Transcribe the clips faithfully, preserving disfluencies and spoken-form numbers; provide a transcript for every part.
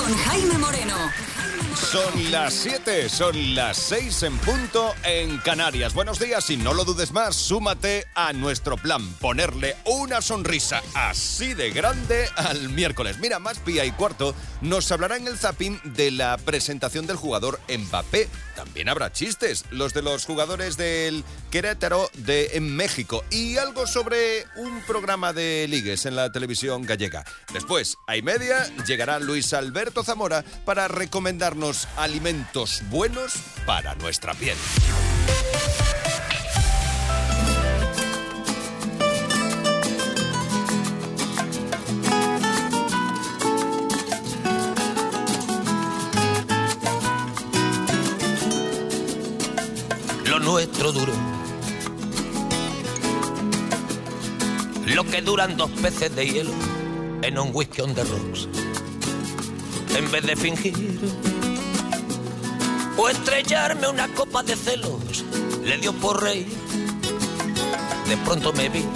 con Jaime Moreno. Son las siete, son las seis en punto en Canarias. Buenos días y no lo dudes más, súmate a nuestro plan, ponerle una sonrisa así de grande al miércoles. Mira, más pía y cuarto nos hablará en el zapping de la presentación del jugador Mbappé. También habrá chistes, los de los jugadores del Querétaro de en México y algo sobre un programa de ligues en la televisión gallega. Después, a y media, llegará Luis Alberto Zamora para recomendarnos alimentos buenos para nuestra piel. Lo nuestro duro, lo que duran dos peces de hielo en un whisky on the rocks. En vez de fingir o estrellarme una copa de celos, le dio por reír. De pronto me vi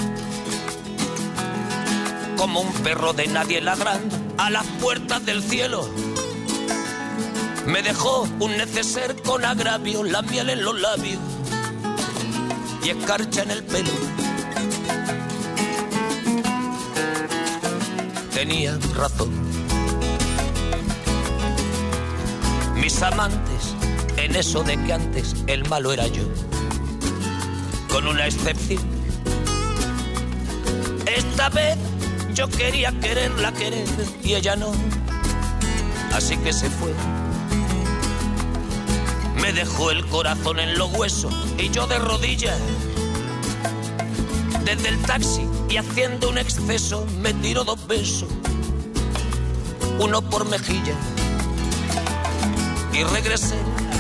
como un perro de nadie ladrando a las puertas del cielo. Me dejó un neceser con agravio, la miel en los labios y escarcha en el pelo. Tenía razón. Mis amantes, en eso de que antes el malo era yo, con una excepción. Esta vez yo quería quererla querer y ella no, así que se fue. Me dejó el corazón en los huesos y yo de rodillas. Desde el taxi y haciendo un exceso me tiró dos besos, uno por mejilla. Y regresé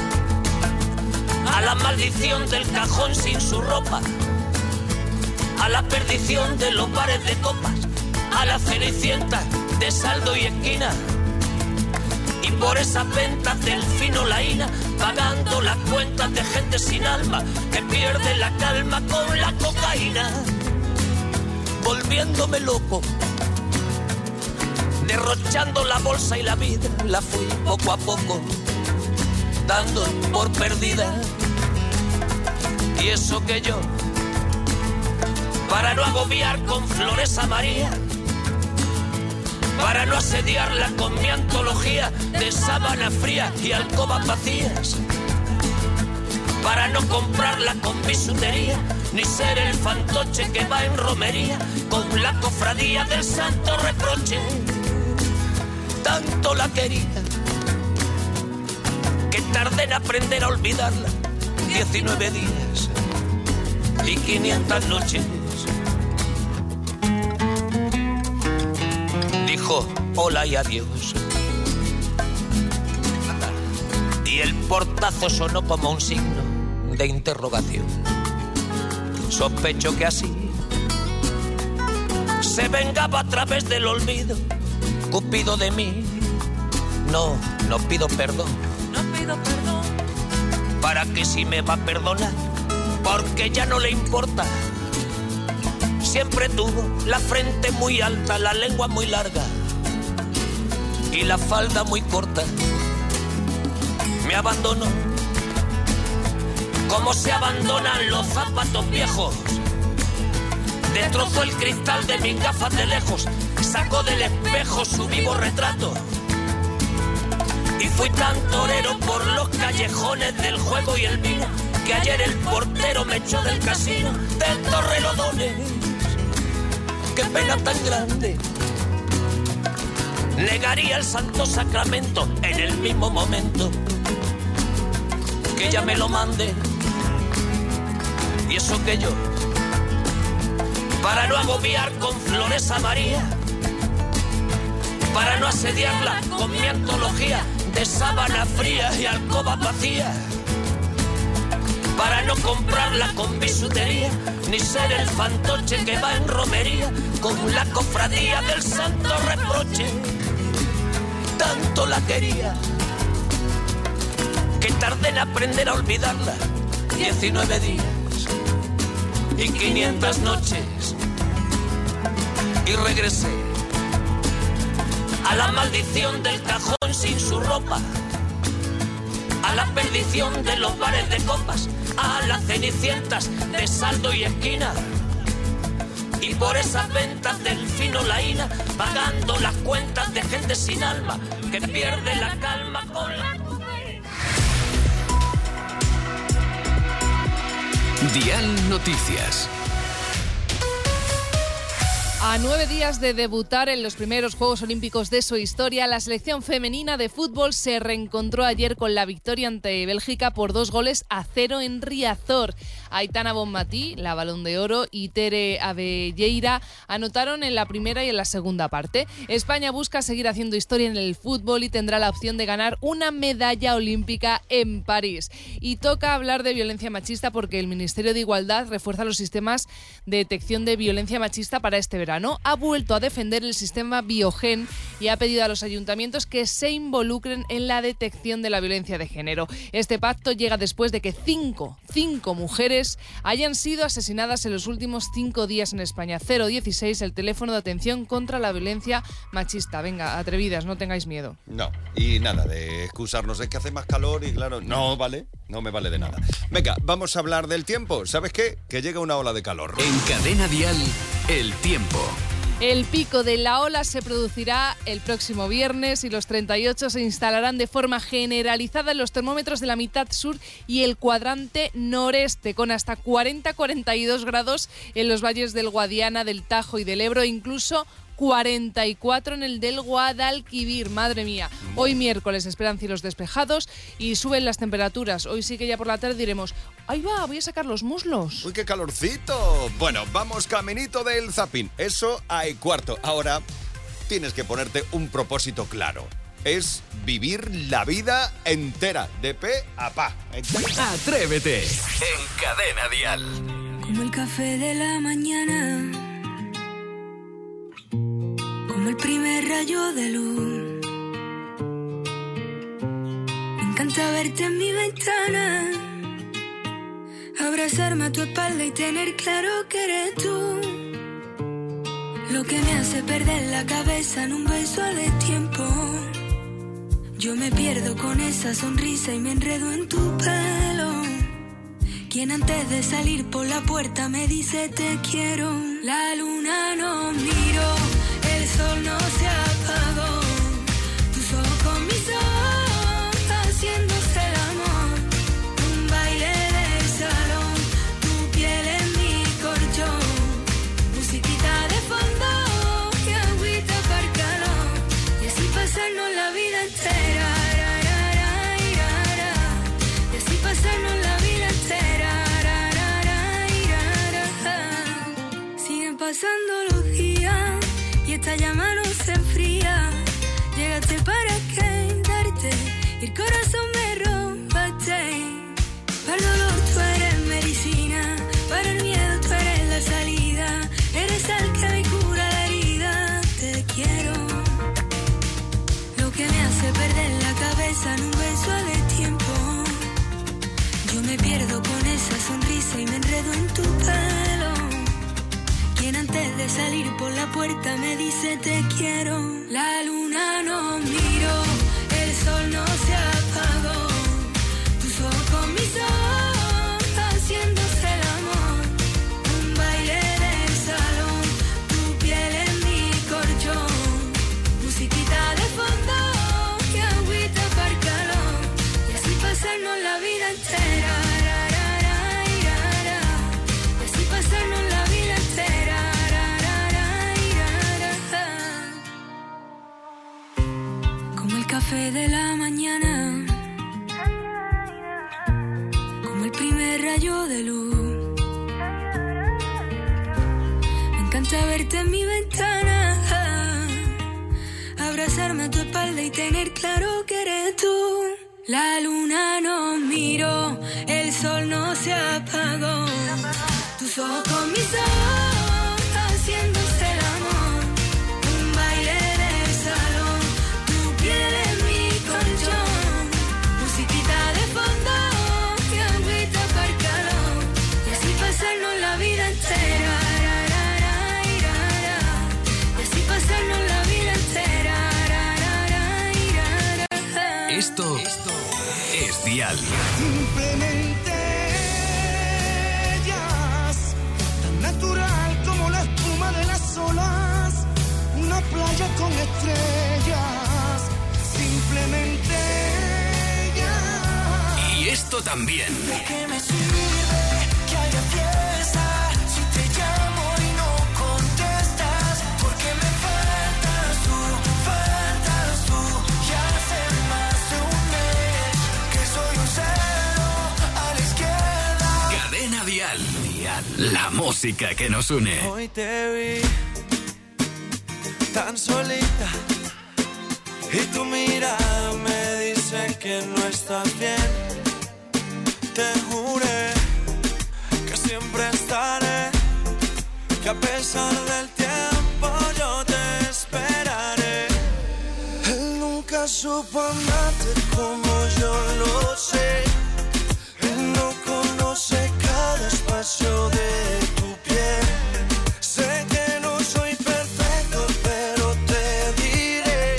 a la maldición del cajón sin su ropa, a la perdición de los bares de copas, a la cenicienta de saldo y esquina. Y por esas ventas del fino laína, pagando las cuentas de gente sin alma que pierde la calma con la cocaína. Volviéndome loco, derrochando la bolsa y la vida, la fui poco a poco dando por perdida. Y eso que yo, para no agobiar con flores a María, para no asediarla con mi antología de sábana fría y alcobas vacías, para no comprarla con bisutería, ni ser el fantoche que va en romería con la cofradía del santo reproche. Tanto la quería que tardé en aprender a olvidarla, diecinueve días y quinientas noches. Dijo hola y adiós, y el portazo sonó como un signo de interrogación. Sospecho que así se vengaba a través del olvido Cupido de mí. No, no pido perdón, no pido perdón, para que si me va a perdonar, porque ya no le importa. Siempre tuvo la frente muy alta, la lengua muy larga y la falda muy corta. Me abandonó como se abandonan los zapatos viejos. Destrozó el cristal de mis gafas de lejos, sacó del espejo su vivo retrato. Y fui tan torero por los callejones del juego y el vino, que ayer el portero me echó del casino del Torrelodones. Qué pena tan grande, negaría el santo sacramento en el mismo momento que ella me lo mande. Y eso que yo, para no agobiar con flores a María, para no asediarla con mi antología de sábana fría y alcoba vacía, para no comprarla con bisutería, ni ser el fantoche que va en romería con la cofradía del santo reproche. Tanto la quería que tardé en aprender a olvidarla, diecinueve días y quinientas noches. Y regresé a la maldición del cajón sin a la perdición de los bares de copas, a las cenicientas de saldo y esquina. Y por esas ventas del fino laína, pagando las cuentas de gente sin alma, que pierde la calma con la... Dial Noticias. A nueve días de debutar en los primeros Juegos Olímpicos de su historia, la selección femenina de fútbol se reencontró ayer con la victoria ante Bélgica por dos goles a cero en Riazor. Aitana Bonmatí, la Balón de Oro, y Tere Abelleira anotaron en la primera y en la segunda parte. España busca seguir haciendo historia en el fútbol y tendrá la opción de ganar una medalla olímpica en París. Y toca hablar de violencia machista porque el Ministerio de Igualdad refuerza los sistemas de detección de violencia machista para este verano. Ha vuelto a defender el sistema Biogen y ha pedido a los ayuntamientos que se involucren en la detección de la violencia de género. Este pacto llega después de que cinco, cinco mujeres hayan sido asesinadas en los últimos cinco días en España. cero dieciséis, el teléfono de atención contra la violencia machista. Venga, atrevidas, no tengáis miedo. No, y nada de excusarnos, es que hace más calor y claro, no vale, no me vale de nada. Venga, vamos a hablar del tiempo. ¿Sabes qué? Que llega una ola de calor. En Cadena Dial, el tiempo. El pico de la ola se producirá el próximo viernes y los treinta y ocho se instalarán de forma generalizada en los termómetros de la mitad sur y el cuadrante noreste, con hasta cuarenta a cuarenta y dos grados en los valles del Guadiana, del Tajo y del Ebro, e incluso cuarenta y cuatro en el del Guadalquivir. Madre mía, hoy miércoles esperan cielos despejados y suben las temperaturas. Hoy sí que ya por la tarde diremos, ahí va, voy a sacar los muslos. ¡Uy, qué calorcito! Bueno, vamos caminito del zapping. Eso hay cuarto. Ahora tienes que ponerte un propósito claro. Es vivir la vida entera, de pe a pa. Atrévete en Cadena Dial. Como el café de la mañana, como el primer rayo de luz. Me encanta verte en mi ventana, abrazarme a tu espalda y tener claro que eres tú. Lo que me hace perder la cabeza en un beso de tiempo. Yo me pierdo con esa sonrisa y me enredo en tu pelo. Quien antes de salir por la puerta me dice te quiero. La luna no miró, el sol no se apagó, tus ojos con mis ojos, haciéndose el amor, un baile de salón, tu piel en mi colchón, musiquita de fondo, y agüita para el calor, y así pasarnos la vida entera, ra, ra, ra, ra, ra, y así pasarnos la vida entera, ra, ra, ra, ra, ra. Siguen pasando los días y esta llama no se enfría. Llegaste para quedarte y el corazón me robaste. Para el dolor tú eres medicina, para el miedo tú eres la salida. Eres el que me cura la herida. Te quiero. Lo que me hace perder la cabeza en un beso de tiempo. Yo me pierdo con esa sonrisa y me enredo en tu pelo. Quien antes de salir por la puerta me dice te quiero. La luna no miró, el sol no se apagó, tus ojos con mis ojos, haciéndose el amor, un baile de salón, tu piel en mi colchón, musiquita de fondo, y agüita para el calor, y así pasarnos la vida entera, ra, ra, ra, ra, ra, y así pasarnos la vida entera. Como el café de la mañana, como el primer rayo de luz. Me encanta verte en mi ventana, abrazarme a tu espalda y tener claro que eres tú. La luna no miró, el sol no se apagó, tus ojos con mis ojos, haciéndose el amor, un baile de salón, tu piel en mi colchón, musiquita de fondo, y agüita para el calor, y así pasarnos la vida entera, ra, ra, ra, ra, ra, y así pasarnos la vida entera, ra, ra, ra, ra, ra. Esto, esto es es Dial. Simplemente ellas, tan natural como la espuma de las olas, una playa con estrellas. Simplemente ellas. Y esto también. ¿De qué me sirve que haya fiesta si te llamo y no contestas? Porque me faltas tú, faltas tú. Ya hace más de un mes que soy un cero a la izquierda. Cadena Dial. Dial. La música que nos une. Hoy te vi tan solita y tu mirada me dice que no estás bien. Te juré que siempre estaré, que a pesar del tiempo yo te esperaré. Él nunca supo amarte como yo lo sé. Él no conoce cada espacio de tu piel. Sé que no soy perfecto, pero te diré.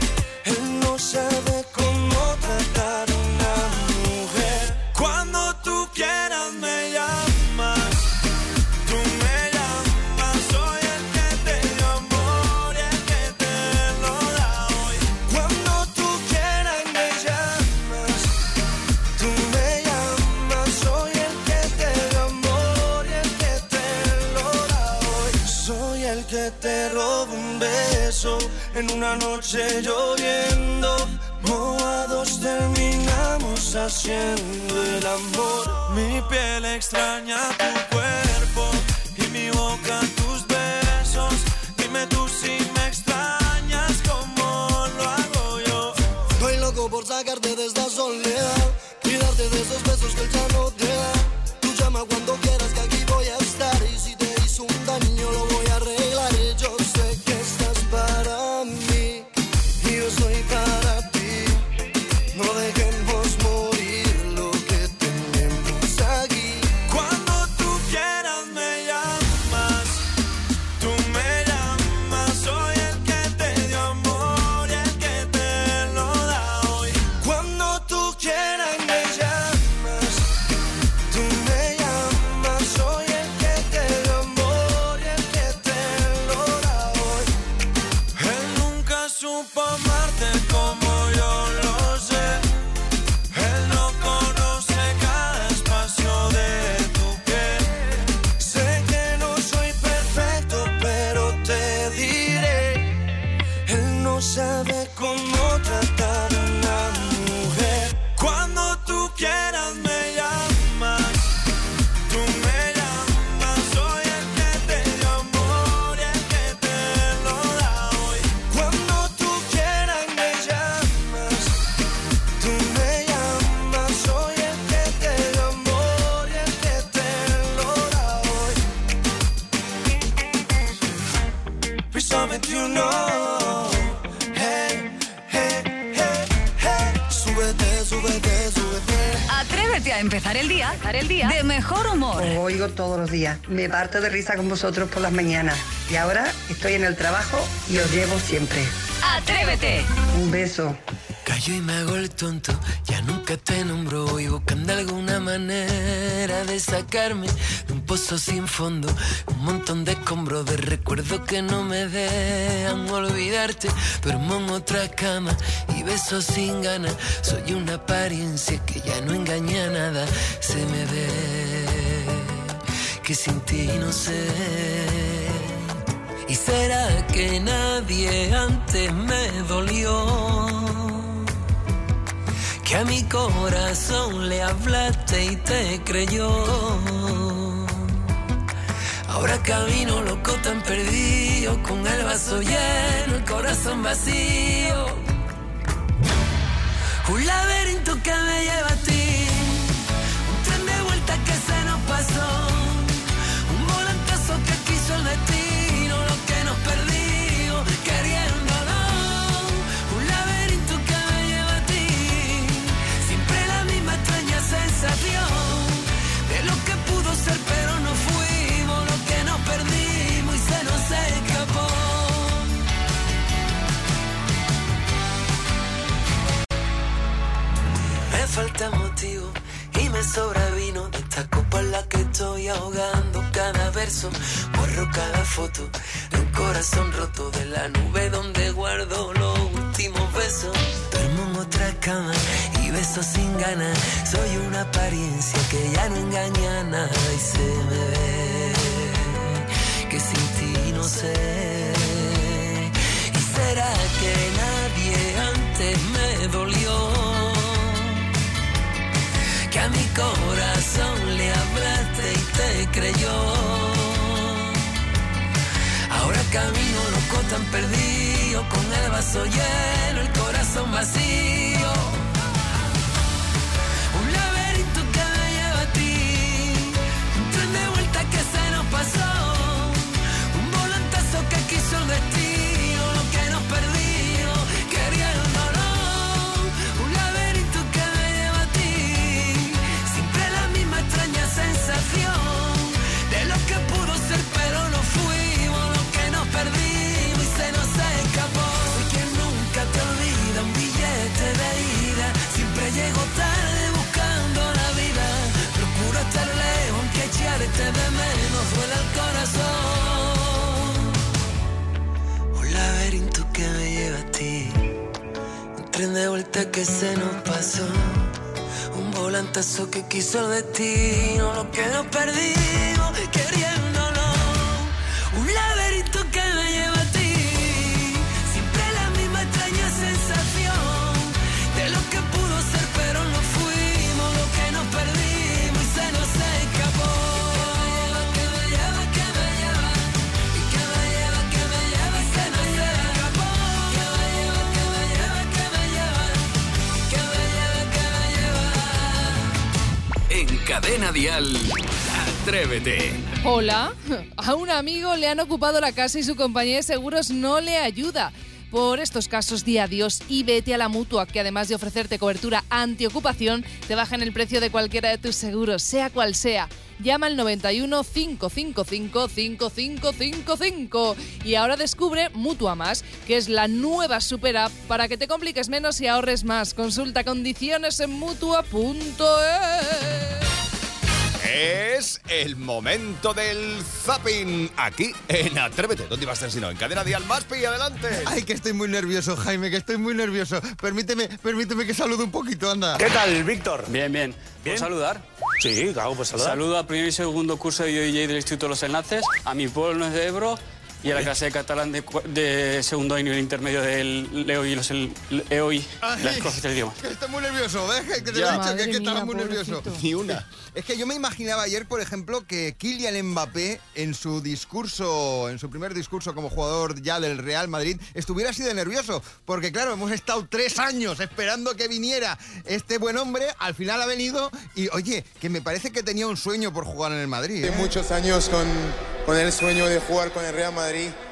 Él no sabe cómo tratar una mujer. Cuando tú quieras me llamas, tú me llamas. Soy el que te dio amor y el que te lo da hoy. Cuando tú quieras me llamas, tú me llamas. Soy el que te dio amor y el que te lo da hoy. Soy el que te roba un beso en una noche lloviendo. Mojados terminamos haciendo el amor. Mi piel extraña tu cuerpo y mi boca tus besos. Dime tú si me extrañas como lo hago yo. Estoy loco por sacarte de esta soledad y darte de esos besos que él ya no te da. Tú llama cuando quieras que aquí voy a estar. Y si te hizo un daño lo voy a arreglar. Yo sé que estás para mí y yo soy para ti. No dejemos morir lo que tenemos aquí. Cuando tú quieras me llamas, tú me llamas. Soy el que te dio amor y el que te lo da hoy. Cuando tú quieras me llamas, tú me llamas. Soy el que te dio amor y el que te lo da hoy. Él nunca supo amarte como yo lo sé. Él no conoce cada espacio de tu piel. Sé que no soy perfecto, pero te diré. Él no sabe cómo tratar a una mujer. Cuando tú quieras me llamas, tú me llamas. Soy el que te dio amor y el que te lo da hoy. Cuando tú quieras me llamas, tú me llamas. Soy el que te dio amor y el que te lo da hoy. Precisamente you know. Hey, hey, hey, hey. Súbete, súbete, súbete. Atrévete a empezar el día, empezar el día de mejor humor. Os oigo todos los días. Me parto de risa con vosotros por las mañanas. Y ahora estoy en el trabajo y os llevo siempre. Atrévete. Un beso. Callo y me hago el tonto, ya nunca te nombro. Voy buscando alguna manera de sacarme de un pozo sin fondo. Un montón de escombros de recuerdos que no me dejan olvidarte. Duermo en otra cama y beso sin ganas. Soy una apariencia que ya no engaña a nada. Se me ve que sin ti no sé. ¿Y será que nadie antes me dolió? Que a mi corazón le hablaste y te creyó. Ahora camino loco tan perdido, con el vaso lleno, el corazón vacío. Un laberinto que me lleva a ti, un tren de vuelta que se nos pasó, un volantazo que quiso el destino, lo que nos perdió, queriéndolo. Un laberinto que me lleva a ti, siempre la misma extraña sensación de lo que pudo ser pero no fuimos, lo que nos perdimos y se nos escapó. me falta motivo y me sobra vino de esta copa en la que estoy ahogando cada verso, borro cada foto de un corazón roto, de la nube donde guardo los últimos besos. Duermo en otra cama y beso sin ganas, soy una apariencia que ya no engaña a nada y se me ve que sin ti no sé. ¿Y será que nadie antes me dolió? Que a mi corazón le hablaste y te creyó. Ahora camino loco tan perdido, con el vaso lleno, el corazón vacío. Un laberinto que me lleva a ti, un tren de vuelta que se nos pasó, un volantazo que quiso el destino, lo que nos perdimos, queriéndolo. Un laberinto que me lleva a ti, siempre la misma extraña sensación de lo que pudo ser pero no fuimos, lo que nos perdimos y se nos escapó. Soy quien nunca te olvida, un billete de ida, siempre llego tarde buscando la vida, procuro estar lejos aunque echarte de menos duele el corazón. Un laberinto que me lleva a ti, un tren de vuelta que se nos pasó, un volantazo que quiso el destino, lo que nos perdimos queriéndolo. Un laberinto que me lleva a ti, siempre la misma extraña sensación de lo que pudo ser pero no fuimos, lo que nos perdimos y se nos escapó. Que me lleva, que me lleva, y que me lleva, que me lleva y se nos escapó. Que me lleva, que me lleva, que me lleva, que me lleva, que me lleva. En Cadena Dial, Atrévete. Hola, a un amigo le han ocupado la casa y su compañía de seguros no le ayuda. Por estos casos, di adiós y vete a la Mutua, que además de ofrecerte cobertura antiocupación, te bajan el precio de cualquiera de tus seguros, sea cual sea. Llama al noventa y uno, cinco cinco cinco, cinco cinco cinco cinco y ahora descubre Mutua Más, que es la nueva super app para que te compliques menos y ahorres más. Consulta condiciones en mutua punto es. Es el momento del zapping aquí en Atrévete. ¿Dónde ibas a estar si no? En Cadena Dial, Maspi, adelante. Ay, que estoy muy nervioso, Jaime, que estoy muy nervioso. Permíteme, permíteme que salude un poquito, anda. ¿Qué tal, Víctor? Bien, bien. ¿Puedo saludar? Sí, claro, pues saludar. Saludo al primer y segundo curso de D J del Instituto de los Enlaces, a mi pueblo de Ebro y a la clase de catalán de, de segundo año nivel intermedio del Leo y los el, Leo y las cosas del idioma. Que estoy muy nervioso, ¿ves? Que te lo he dicho, que, es que estaba muy nervioso. Ni una. Es que yo me imaginaba ayer, por ejemplo, que Kylian Mbappé en su discurso, en su primer discurso como jugador ya del Real Madrid, estuviera así de nervioso. Porque claro, hemos estado tres años esperando que viniera este buen hombre, al final ha venido y oye, que me parece que tenía un sueño por jugar en el Madrid. ¿eh? Muchos años con, con el sueño de jugar con el Real Madrid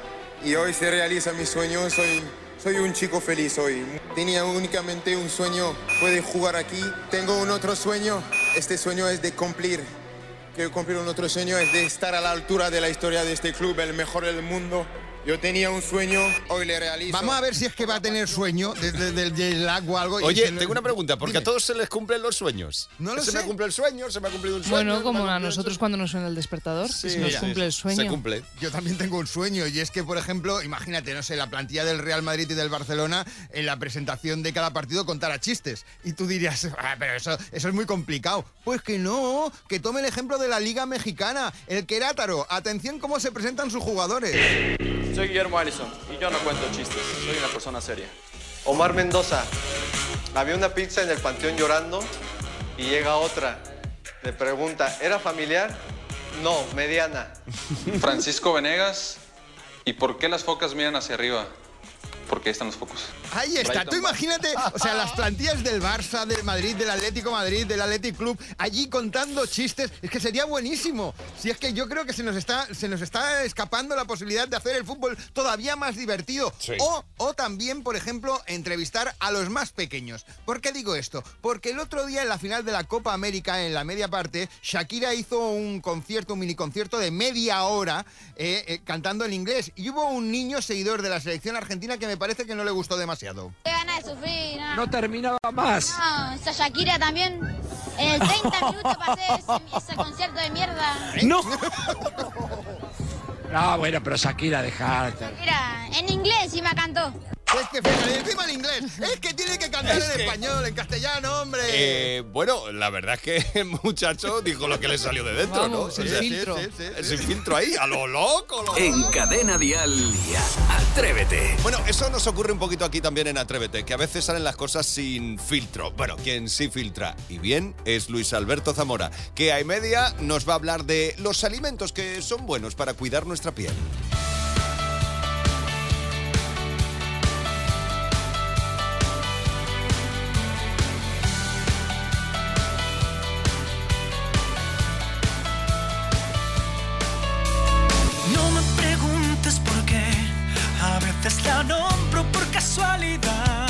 y hoy se realiza mi sueño. Soy, soy un chico feliz hoy. Tenía únicamente un sueño, fue de jugar aquí. Tengo un otro sueño, este sueño es de cumplir. Quiero cumplir un otro sueño, es de estar a la altura de la historia de este club, el mejor del mundo. Yo tenía un sueño, hoy le realizo. Vamos a ver si es que va a tener sueño desde el jet lag o algo. Oye, y tengo una pregunta, porque Dime. a todos se les cumplen los sueños. No lo se sé. me cumple el sueño, se me ha cumplido un sueño. Bueno, como a nosotros cuando nos suena el despertador, sí, se nos ya, cumple el sueño. Se cumple. Yo también tengo un sueño y es que, por ejemplo, imagínate, no sé, la plantilla del Real Madrid y del Barcelona en la presentación de cada partido contara chistes. Y tú dirías, ah, pero eso, eso es muy complicado. Pues que no, que tome el ejemplo de la Liga Mexicana, el Querétaro. Atención cómo se presentan sus jugadores. Soy Guillermo Allison y yo no cuento chistes, soy una persona seria. Omar Mendoza, había una pizza en el Panteón llorando y llega otra. Le pregunta, ¿era familiar? No, mediana. Francisco Venegas, ¿y por qué las focas miran hacia arriba? Porque ahí están los focos. Ahí está, tú imagínate, o sea, las plantillas del Barça, del Madrid, del Atlético Madrid, del Athletic Club, allí contando chistes, es que sería buenísimo. Si es que yo creo que se nos está, se nos está escapando la posibilidad de hacer el fútbol todavía más divertido. Sí. O, o también, por ejemplo, entrevistar a los más pequeños. ¿Por qué digo esto? Porque el otro día en la final de la Copa América, en la media parte, Shakira hizo un concierto, un mini concierto de media hora eh, eh, cantando en inglés. Y hubo un niño seguidor de la selección argentina que me me parece que no le gustó demasiado. Qué ganas de sufrir, ¿no? No terminaba más. No, esa Shakira también. En el treinta minutos pasé ese, ese concierto de mierda. No. No, bueno, pero Shakira, dejarte. Shakira, en inglés sí me cantó. Es que fíjate, encima en inglés. Es que tiene que cantar Es en que- español, en castellano, hombre. Eh, bueno, la verdad es que el muchacho dijo lo que le salió de dentro, Vamos, ¿no? sin O sea, filtro. sí, sí, sí. Sin filtro ahí, a lo loco. Lo En loco. Cadena Dial, Atrévete. Bueno, eso nos ocurre un poquito aquí también en Atrévete, que a veces salen las cosas sin filtro. Bueno, quien sí filtra, y bien, es Luis Alberto Zamora, que a y media nos va a hablar de los alimentos que son buenos para cuidar nuestra piel. No me preguntes por qué, a veces la nombro por casualidad.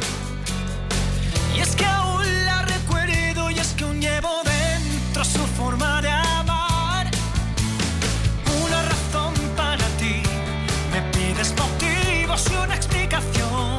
Y es que aún la recuerdo y es que aún llevo dentro su forma de amar. Una razón para ti, me pides motivos y una explicación.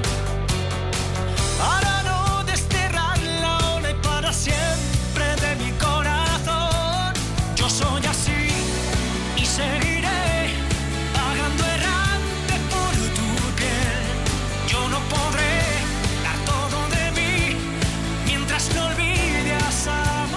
Para no desterrarla ahora y para siempre de mi corazón. Yo soy así. Y seguiré vagando errante por tu piel. Yo no podré dar todo de mí mientras no olvide a esa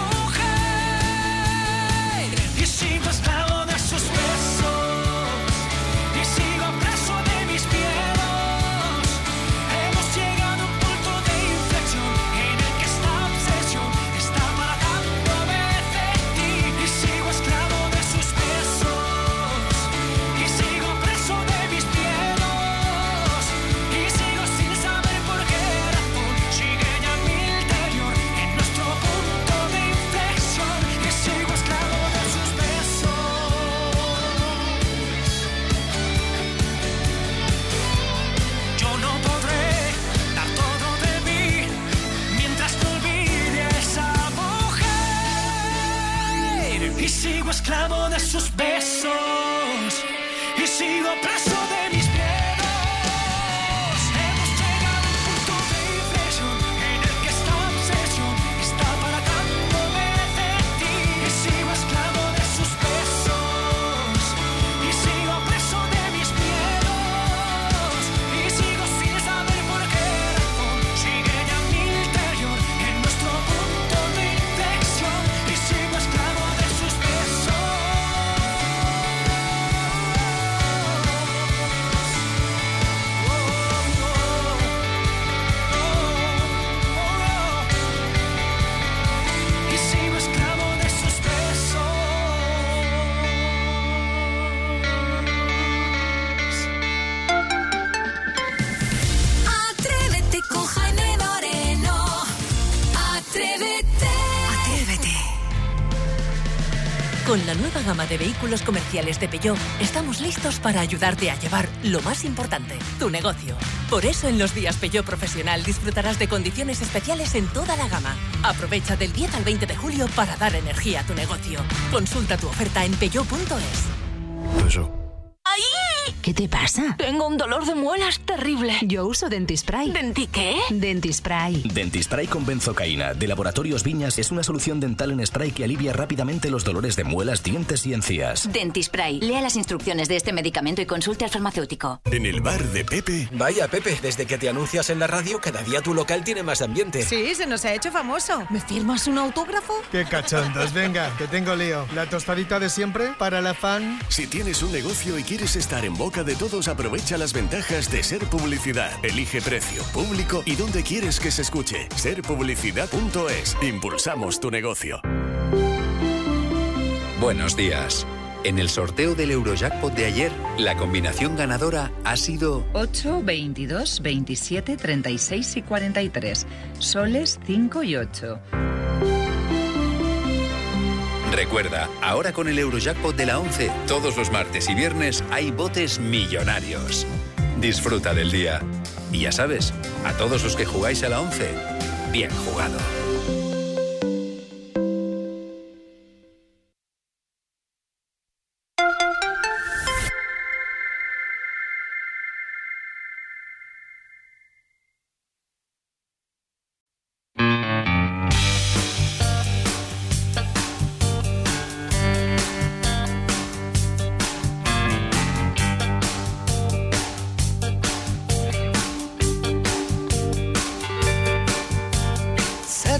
mujer. Y sigo esclavo de sus besos y sigo preso de mis miedos. Hemos llegado a un punto de inflexión en el que esta obsesión está matándome de ti. Y sigo esclavo de sus besos. Y sigo preso de mis miedos. Y sigo sin saber por qué razón sigue ya en mi interior en nuestro punto de inflexión. Y sigo esclavo de sus besos. Yo no podré dar todo de mí mientras no olvide a esa mujer. Y sigo esclavo de sus besos. Y sigo preso de mis miedos. Hemos llegado a un punto de inflexión en el que esta obsesión está apartándome de ti. Y sigo esclavo de sus besos. Y sigo preso de mis miedos. Y sigo sin saber por qué razón sigue ya en mi interior en nuestro punto de inflexión. Y sigo esclavo de sus besos. Y sigo esclavo de sus besos. Atrévete con Jaime Moreno. Atrévete. Atrévete. Con la nueva gama de vehículos comerciales de Peugeot, estamos listos para ayudarte a llevar lo más importante, tu negocio. Por eso en los días Peugeot Profesional disfrutarás de condiciones especiales en toda la gama. Aprovecha del diez al veinte de julio para dar energía a tu negocio. Consulta tu oferta en peugeot punto es. Eso. ¡Ay! ¿Qué te pasa? Tengo un dolor de muelas terrible. Yo uso Dentispray. ¿Denti qué? Dentispray. Dentispray con benzocaína de Laboratorios Viñas es una solución dental en spray que alivia rápidamente los dolores de muelas, dientes y encías. Dentispray. Lea las instrucciones de este medicamento y consulte al farmacéutico. En el bar de Pepe. Vaya, Pepe, desde que te anuncias en la radio, cada día tu local tiene más ambiente. Sí, se nos ha hecho famoso. ¿Me firmas un autógrafo? Qué cachondos, venga, que tengo lío. ¿La tostadita de siempre para la fan? Si tienes un negocio y quieres estar en boca de todos, aprovecha las ventajas de Ser Publicidad. Elige precio, público y dónde quieres que se escuche. ser publicidad punto es. Impulsamos tu negocio. Buenos días. En el sorteo del Eurojackpot de ayer, la combinación ganadora ha sido ocho, veintidós, veintisiete, treinta y seis y cuarenta y tres. Soles cinco y ocho. Recuerda, ahora con el Eurojackpot de la once, todos los martes y viernes hay botes millonarios. Disfruta del día. Y ya sabes, a todos los que jugáis a la once, bien jugado.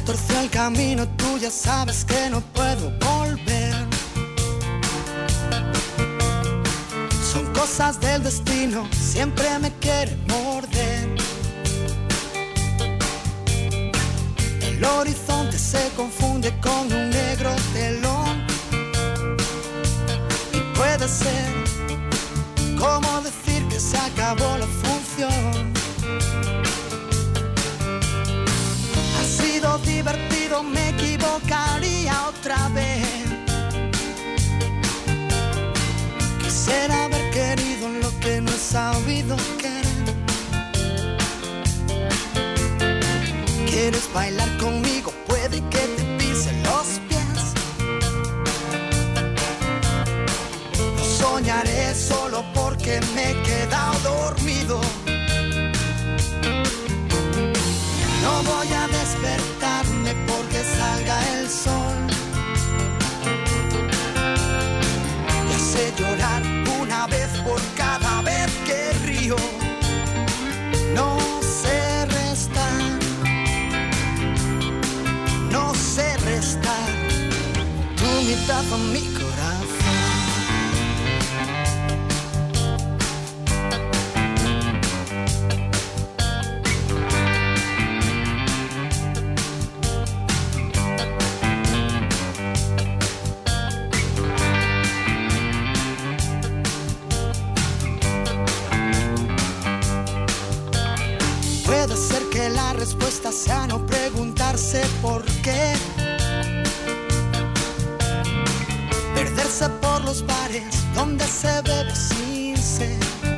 torció el camino, tú ya sabes que no puedo volver. Son cosas del destino, siempre me quiere morder. El horizonte se confunde con un negro telón. Y puede ser como decir que se acabó la función. Ha sido divertido, me equivocaría otra vez. Quisiera haber querido lo que no he sabido querer. ¿Quieres bailar conmigo? Puede que te pise los pies. No soñaré solo porque me he quedado dormido. No voy a despertarme porque salga el sol. Me hace llorar una vez por cada vez que río. No sé restar, no sé restar tu mitad a mi corazón. Puede ser que la respuesta sea no preguntarse por qué. Perderse por los bares donde se bebe sin sed.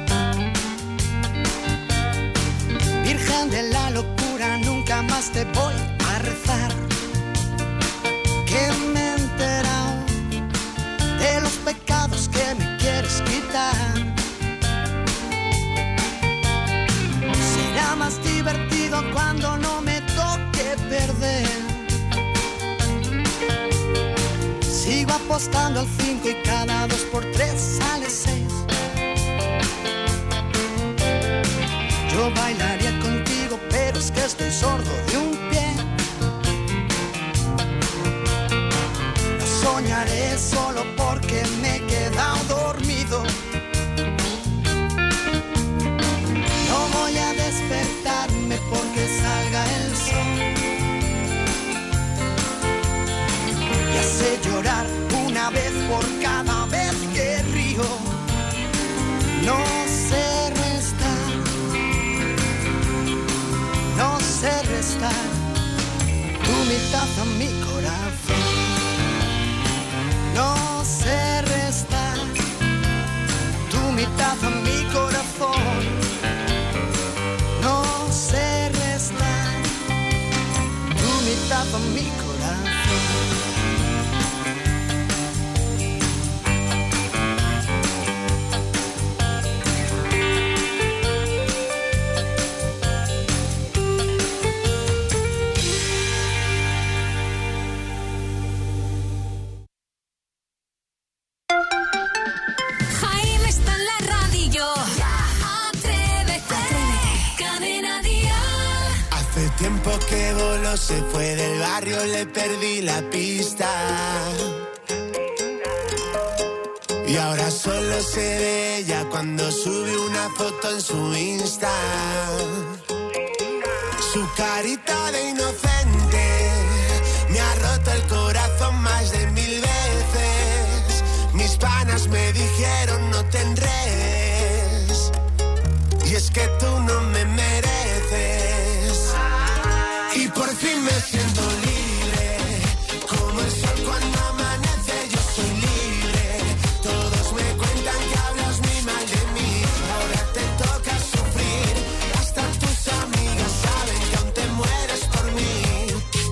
Virgen de la locura, nunca más te voy a rezar. Que me he enterado de los pecados que me quieres quitar. Será más divertido cuando no me toque perder. Sigo apostando al cinco y cada dos por tres sale seis. Yo bailaría contigo, pero es que estoy sordo de un pie. No soñaré solo porque me he quedado dormido. No voy a despertarme porque salga el sol. Y hace llorar una vez por cada vez que río. No sé restar, no sé restar tu mitad a mi corazón. No sé restar tu mitad a mi corazón. No sé restar tu mitad a mi corazón. Jaime está en la radio. Atrévete, atrévete. Cadena Dial. Hace tiempo que voló, se fue del barrio, le perdí la pista. Y ahora solo se ve ella cuando sube una foto en su Insta. Su carita de inocente me ha roto el corazón más de mil veces. Mis panas me dijeron no te enredes. Y es que tú no me mereces. Y por fin me siento libre, como el sol cuando amanece, yo soy libre. Todos me cuentan que hablas muy mal de mí, ahora te toca sufrir. Hasta tus amigas saben que aún te mueres por mí.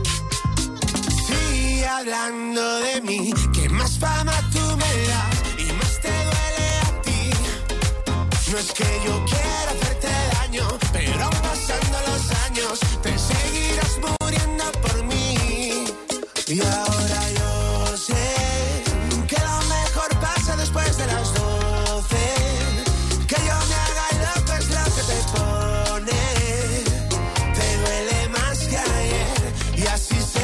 Sigue hablando de mí, que más fama tú me das y más te duele a ti. No es que yo quiera hacerte daño, pero aún pasando los años te seguirás muriendo por mí. Y ahora yo sé que lo mejor pasa después de las doce. Que yo me haga loco es lo que te pone. Te duele más que ayer y así se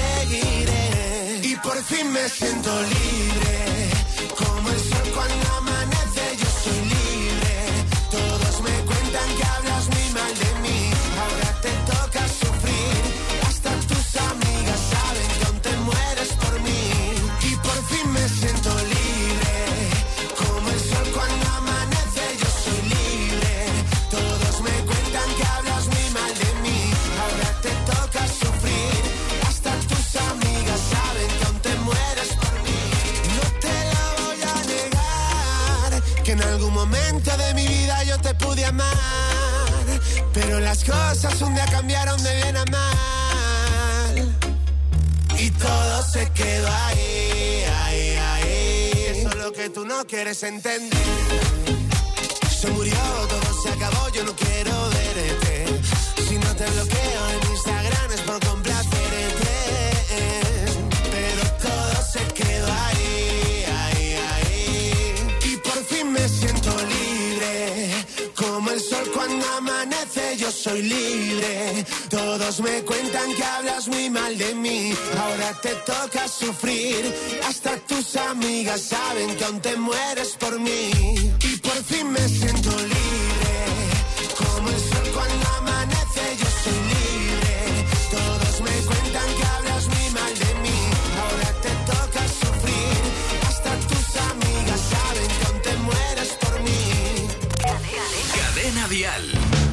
me siento libre, como el sol cuando amanece, yo soy libre. Todos me cuentan que hablas muy mal de mí, ahora te toca sufrir. Hasta tus amigas saben que aún te mueres por mí. Y por fin me siento libre, como el sol cuando amanece, yo soy libre. Todos me cuentan que hablas muy mal de mí, ahora te toca sufrir. Hasta tus amigas saben que aún te mueres por mí. No te la voy a negar, que en algún momento de mi vida yo te pude amar, pero las cosas un día cambiaron de bien a mal, y todo se quedó ahí, ahí, ahí. Eso es lo que tú no quieres entender. Se murió, todo se acabó, yo no quiero verte. Si no te bloqueo en Instagram es por complacerte, pero todo se quedó ahí, ahí, ahí. Y por fin me siento libre, como el sol cuando amanece, yo soy libre. Todos me cuentan que hablas muy mal de mí, ahora te toca sufrir. Hasta tus amigas saben que aún te mueres por mí. Y por fin me siento libre, como el sol cuando amanece, yo soy libre. Todos me cuentan que hablas muy mal de mí, ahora te toca sufrir. Hasta tus amigas saben que aún te mueres por mí. Cadena Dial.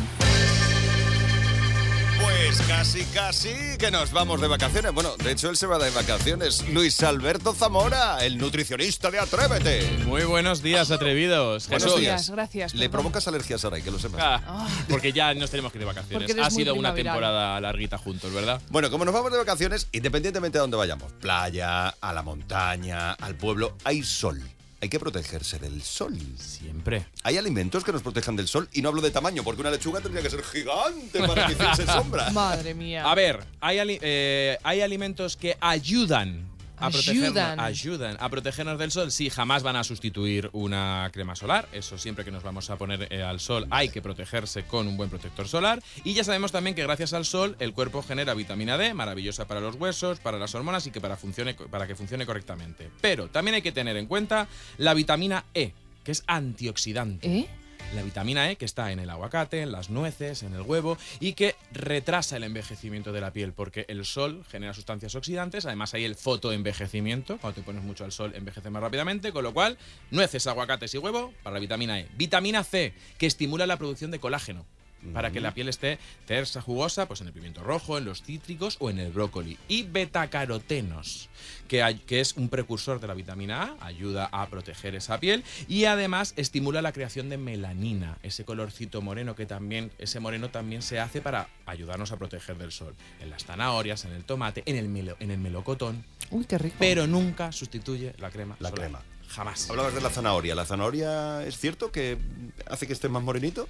Pues casi, casi que nos vamos de vacaciones. Bueno, de hecho él se va de vacaciones. Luis Alberto Zamora, el nutricionista de Atrévete. Muy buenos días, atrevidos. Buenos Jesús. días, gracias. Le provocas alergias ahora, que lo sepas. Ah, porque ya nos tenemos que ir de vacaciones. Porque eres Ha muy sido una primaveral. temporada larguita juntos, ¿verdad? Bueno, como nos vamos de vacaciones, independientemente de dónde vayamos, playa, a la montaña, al pueblo, hay sol. Hay que protegerse del sol. Siempre. Hay alimentos que nos protejan del sol, y no hablo de tamaño, porque una lechuga tendría que ser gigante para que hiciese sombra. Madre mía. A ver, hay, ali- eh, hay alimentos que ayudan a protegernos, Ayudan. ayudan a protegernos del sol. Sí, jamás van a sustituir una crema solar. Eso siempre que nos vamos a poner eh, al sol hay que protegerse con un buen protector solar. Y ya sabemos también que gracias al sol el cuerpo genera vitamina D, maravillosa para los huesos, para las hormonas y que para, funcione, para que funcione correctamente. Pero también hay que tener en cuenta la vitamina E, que es antioxidante. ¿Eh? La vitamina E que está en el aguacate, en las nueces, en el huevo y que retrasa el envejecimiento de la piel porque el sol genera sustancias oxidantes, además hay el fotoenvejecimiento, cuando te pones mucho al sol envejece más rápidamente, con lo cual nueces, aguacates y huevo para la vitamina E. Vitamina C que estimula la producción de colágeno. Para que la piel esté tersa, jugosa, pues en el pimiento rojo, en los cítricos o en el brócoli. Y betacarotenos, que, hay, que es un precursor de la vitamina A, ayuda a proteger esa piel y además estimula la creación de melanina, ese colorcito moreno que también, ese moreno también se hace para ayudarnos a proteger del sol. En las zanahorias, en el tomate, en el, melo, en el melocotón. Uy, qué rico. Pero nunca sustituye la crema La solar. crema. Jamás. Hablabas de la zanahoria. ¿La zanahoria es cierto que hace que estés más morenito?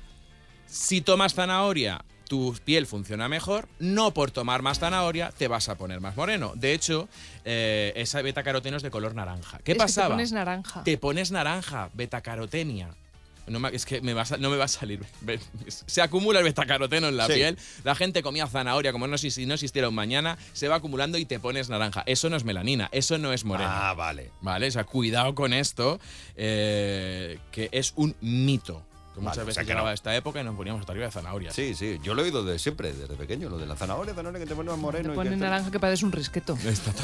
Si tomas zanahoria, tu piel funciona mejor. No por tomar más zanahoria te vas a poner más moreno. De hecho, eh, esa betacaroteno es de color naranja. ¿Qué Es que pasaba? te pones naranja. Te pones naranja, betacarotenia. No me, es que me va a, no me va a salir. Se acumula el betacaroteno en la Sí. piel. La gente comía zanahoria como no, si no existiera un mañana. Se va acumulando y te pones naranja. Eso no es melanina, eso no es moreno. Ah, vale. Vale, o sea, cuidado con esto, eh, que es un mito. Que muchas Vale, o veces sea que llegaba no. a esta época y nos poníamos hasta arriba de zanahorias. Sí, sí, yo lo he oído de siempre, desde pequeño, lo de la zanahoria, zanahoria que te pone más moreno. Te y ponen que tal. naranja que pareces un risqueto.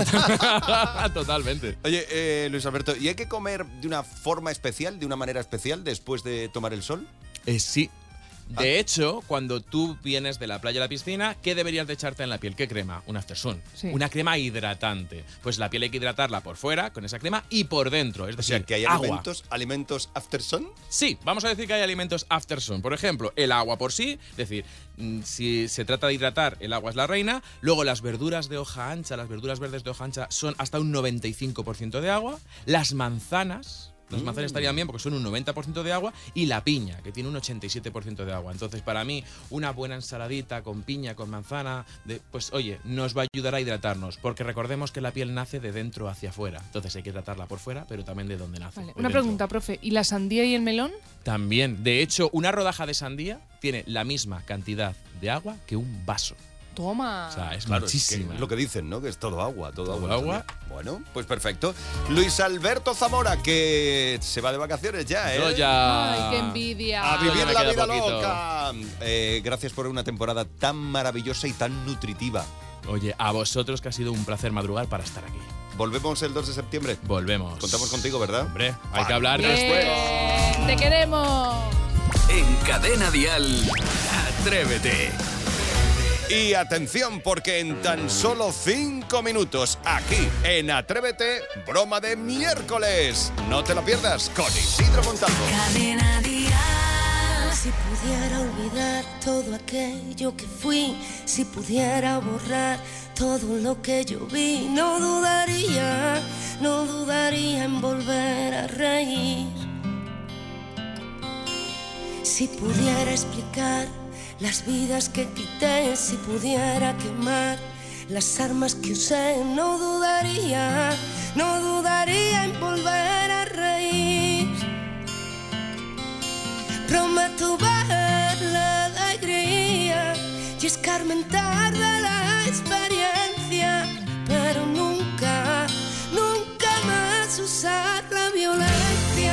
Totalmente. Oye, eh, Luis Alberto, ¿y hay que comer de una forma especial, de una manera especial, después de tomar el sol? Eh, sí. De hecho, cuando tú vienes de la playa a la piscina, ¿qué deberías de echarte en la piel? ¿Qué crema? Un aftersun. Sí. Una crema hidratante. Pues la piel hay que hidratarla por fuera con esa crema y por dentro. Es O decir, sea, que hay agua. alimentos, alimentos after sun. Sí, vamos a decir que hay alimentos aftersun. Por ejemplo, el agua por sí, es decir, mm, si se trata de hidratar, el agua es la reina. Luego las verduras de hoja ancha, las verduras verdes de hoja ancha son hasta un noventa y cinco por ciento de agua. Las manzanas... Las manzanas estarían bien porque son un noventa por ciento de agua y la piña, que tiene un ochenta y siete por ciento de agua. Entonces, para mí, una buena ensaladita con piña, con manzana, de, pues oye, nos va a ayudar a hidratarnos, porque recordemos que la piel nace de dentro hacia afuera. Entonces hay que hidratarla por fuera, pero también de donde nace. Vale, de una dentro. pregunta, profe. ¿Y la sandía y el melón? También. De hecho, una rodaja de sandía tiene la misma cantidad de agua que un vaso. Toma. O sea, es Claro, muchísima. es que lo que dicen, ¿no? Que es todo agua, todo, Todo agua. agua. Bueno, pues perfecto. Luis Alberto Zamora, que se va de vacaciones ya, ¿eh? Yo ya. Ay, qué envidia. A vivir Ya me la queda vida poquito. loca. Eh, gracias por una temporada tan maravillosa y tan nutritiva. Oye, a vosotros que ha sido un placer madrugar para estar aquí. Volvemos el dos de septiembre. Volvemos. Contamos contigo, ¿verdad? Hombre, hay que hablar Bien, después. ¡Te queremos! En Cadena Dial, Atrévete. Y atención, porque en tan solo cinco minutos, aquí en Atrévete, broma de miércoles. No te lo pierdas con Isidro Montalvo. Cadena Dial. Si pudiera olvidar todo aquello que fui, si pudiera borrar todo lo que yo vi, no dudaría, no dudaría en volver a reír. Si pudiera explicar las vidas que quité, si pudiera quemar las armas que usé, no dudaría, no dudaría en volver a reír. Prometo ver la alegría y escarmentar de la experiencia, pero nunca, nunca más usar la violencia.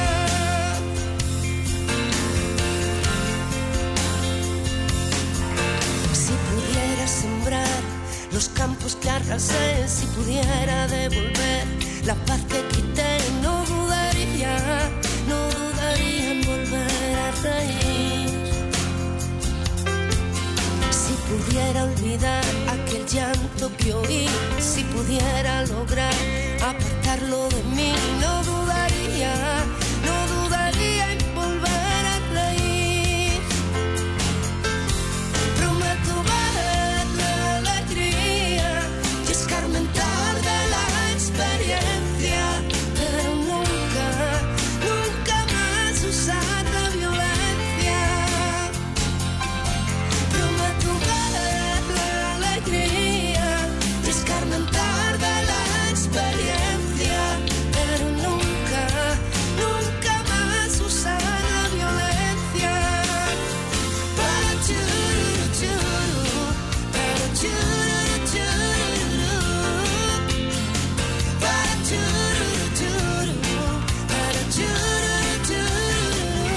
Si pudiera sembrar los campos que arrasé, si pudiera devolver la paz que quité, no dudaría, no dudaría en volver a reír. Si pudiera olvidar aquel llanto que oí, si pudiera lograr apartarlo de mí, no dudaría, no dudaría en volver a reír. Prometo ver la alegría y escarmentar de la experiencia, pero nunca, nunca más usar la violencia. Prometo ver la alegría y escarmentar de la experiencia, pero nunca, nunca más usar la violencia. Para chururu, chururu, para chururu, chururu, para chururu, chururu, para chururu, chururu.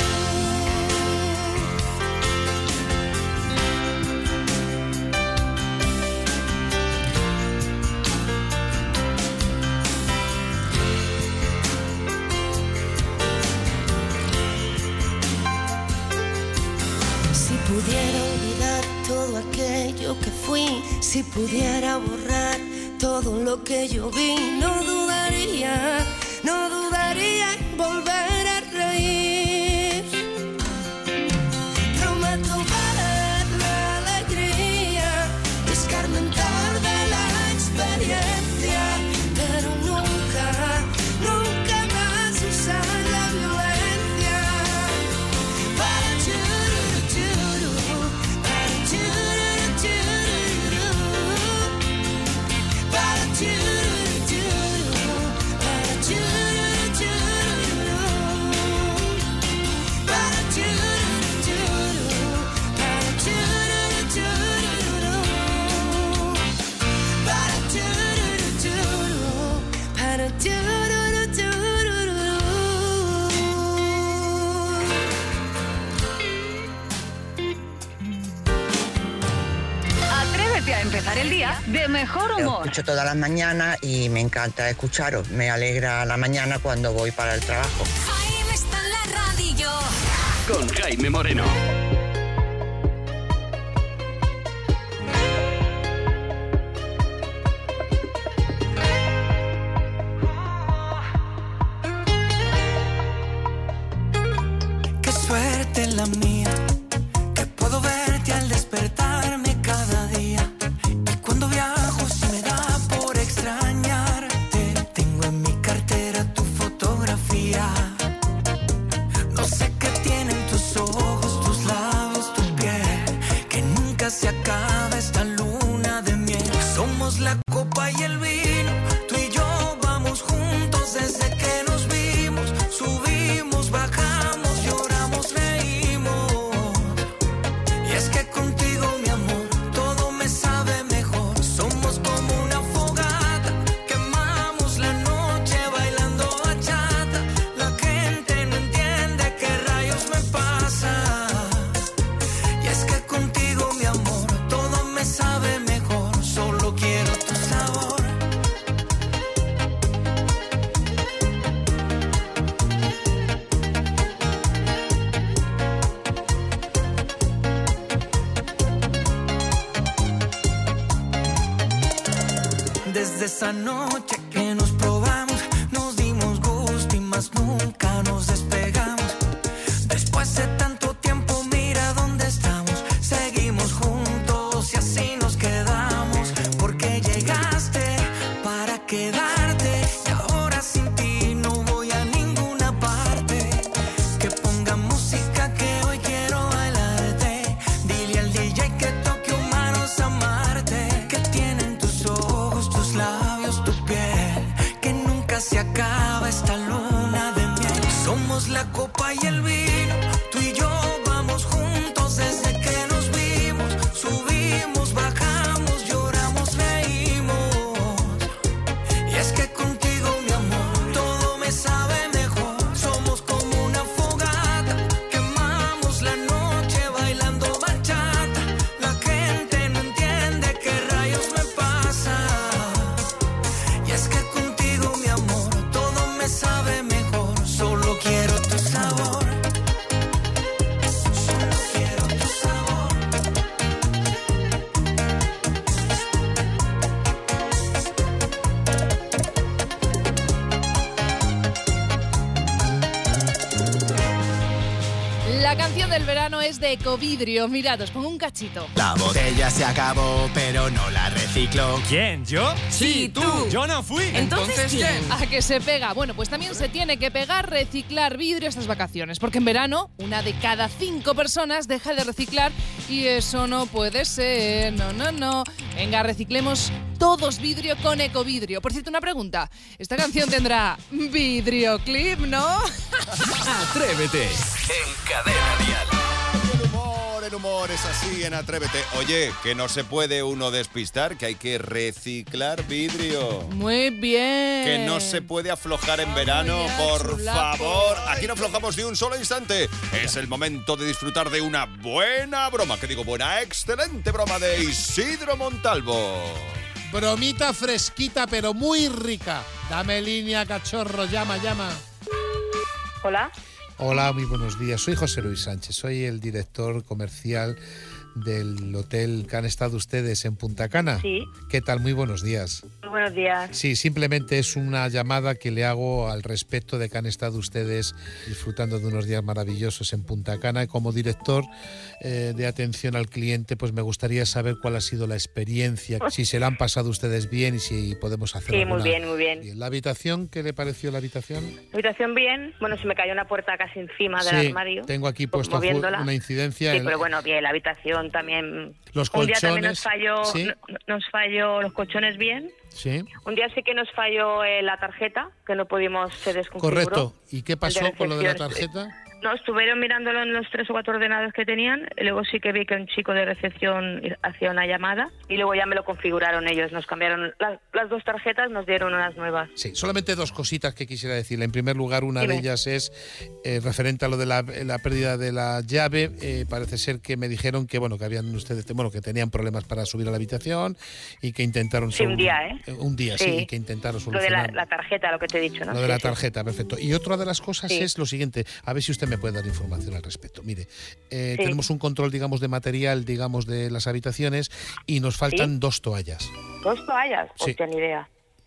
Si pudiera olvidar todo aquello que fui, si pudiera borrar todo lo que yo vi, no dudaría, no dudaría en volver a reír. Prometo ver la alegría, escarmentar de la experiencia, pero nunca, nunca más usar la violencia. Para chururu, chururu, para chururu, chururu, para chururu, chururu, para chururu, chururu, para chururu, chururu, para chururu, chururu, para chururu, chururu, para chururu, chururu. Atrévete a empezar el día de mejor Lo humor. escucho todas las mañanas y me encanta escucharos. Me alegra la mañana cuando voy para el trabajo. Jaime está en la radio. Con Jaime Moreno. Qué suerte la mía, que puedo verte al despertarme cada día. Y cuando viajo si me da por extrañarte. Tengo en mi cartera tu fotografía. No sé qué tienen tus ojos, tus labios, tu piel, que nunca se acaba esta luna de miel. Somos la copa y el vino, tú y yo vamos juntos desde que nos vimos. Subimos, bajamos, lloramos, reímos. Y es que contigo, mi amor, todo me sabe Desde esa noche que nos probamos, nos dimos gusto y más nunca nos despegamos. Después de tanto tiempo, mira dónde estamos. Seguimos juntos y así nos quedamos. Porque llegaste para quedarte y ahora sin ti no voy a ninguna parte. Que ponga música que hoy quiero bailarte. Dile al D J que toque humanos amarte. Que tienen tus ojos, tus labios, tu piel. Que nunca se acaba esta luna de miel. Somos la copa y el vino. Tú y yo vamos juntos desde que nos vimos. Subimos, bajamos, lloramos, reímos. Y es que contigo, mi amor, todo me sabe mejor. Somos como una fogata, quemamos la noche bailando bachata. La gente no entiende qué rayos me pasa. Y es que contigo, mi amor, todo me sabe mejor. Solo quiero tu sabor. Solo quiero tu sabor. La canción del verano es de Ecovidrio. Mirad, os pongo un cachito. La botella se acabó, pero no la reciclo. ¿Quién? ¿Yo? Sí, tú. Yo no fui. ¿Entonces quién? ¿A que se pega? Bueno, pues también se tiene que pegar reciclar vidrio estas vacaciones, porque en verano una de cada cinco personas deja de reciclar y eso no puede ser. No, no, no. Venga, reciclemos todos vidrio con Ecovidrio. Por cierto, una pregunta. Esta canción tendrá videoclip, ¿no? Atrévete en Cadena Dial. El humor, el humor es así en Atrévete. Oye, que no se puede uno despistar, que hay que reciclar vidrio. Muy bien. Que no se puede aflojar en verano, por favor. Aquí no aflojamos ni un solo instante. Es el momento de disfrutar de una buena broma, que digo buena, excelente broma de Isidro Montalvo. Bromita fresquita, pero muy rica. Dame línea, cachorro, llama, llama. Hola. Hola, muy buenos días. Soy José Luis Sánchez, soy el director comercial del hotel que han estado ustedes en Punta Cana. Sí. ¿Qué tal? Muy buenos días. Muy buenos días. Sí, simplemente es una llamada que le hago al respecto de que han estado ustedes disfrutando de unos días maravillosos en Punta Cana. Y como director eh, de atención al cliente, pues me gustaría saber cuál ha sido la experiencia, si se la han pasado ustedes bien y si podemos hacer Sí, alguna... muy bien, muy bien. ¿La habitación? ¿Qué le pareció la habitación? La habitación bien. Bueno, se me cayó una puerta casi encima del Sí, armario. tengo aquí pues, puesto moviéndola. una incidencia. Sí, en- pero bueno, bien, la habitación también. Los Un día también nos colchones, falló, ¿sí? no- nos falló los colchones bien. Sí. Un día sí que nos falló eh, la tarjeta, que no pudimos, se desconfiguró. Correcto. ¿Y qué pasó El de con lo de la recepción. tarjeta? No, estuvieron mirándolo en los tres o cuatro ordenadores que tenían. Y luego sí que vi que un chico de recepción hacía una llamada. Y luego ya me lo configuraron ellos. Nos cambiaron las, las dos tarjetas, nos dieron unas nuevas. Sí, solamente dos cositas que quisiera decirle. En primer lugar, una Dime. de ellas es eh, referente a lo de la, la pérdida de la llave. Eh, parece ser que me dijeron que bueno que habían ustedes bueno que tenían problemas para subir a la habitación y que intentaron Sí, un sol- día, ¿eh? un día sí, Sí. y que intentaron Lo de la, solucionar la tarjeta, lo que te he dicho, ¿no? lo de Sí, la sí. tarjeta, perfecto. Y otra de las cosas Sí. es lo siguiente, a ver si usted me puede dar información al respecto. Mire, eh, Sí. tenemos un control, digamos, de material, digamos, de las habitaciones y nos faltan ¿Sí? dos toallas. ¿Dos toallas? Sí. Hostia, ni idea.